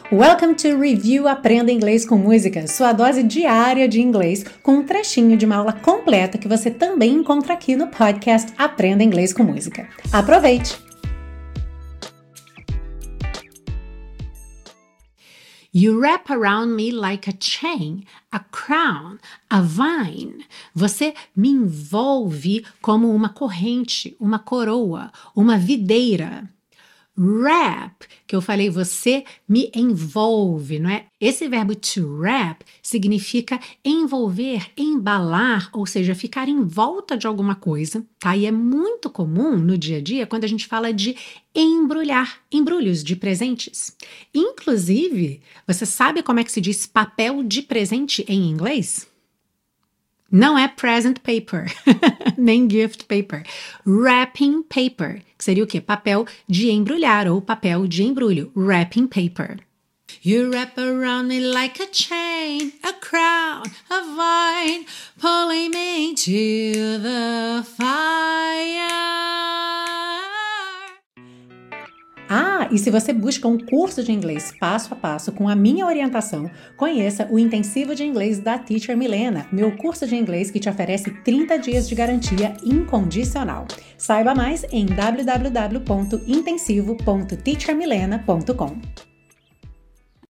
Welcome to Review Aprenda Inglês com Música, sua dose diária de inglês, com um trechinho de uma aula completa que você também encontra aqui no podcast Aprenda Inglês com Música. Aproveite! You wrap around me like a chain, a crown, a vine. Você me envolve como uma corrente, uma coroa, uma videira. Wrap, que eu falei, você me envolve, não é? Esse verbo to wrap significa envolver, embalar, ou seja, ficar em volta de alguma coisa, tá? E é muito comum no dia a dia quando a gente fala de embrulhar, embrulhos de presentes. Inclusive, você sabe como é que se diz papel de presente em inglês? Não é present paper, nem gift paper. Wrapping paper, que seria o quê? Papel de embrulhar ou papel de embrulho. Wrapping paper. You wrap around me like a chain, a crown, a vine, pulling me to the fire. Ah, e se você busca um curso de inglês passo a passo com a minha orientação, conheça o Intensivo de Inglês da Teacher Milena, meu curso de inglês que te oferece 30 dias de garantia incondicional. Saiba mais em www.intensivo.teachermilena.com.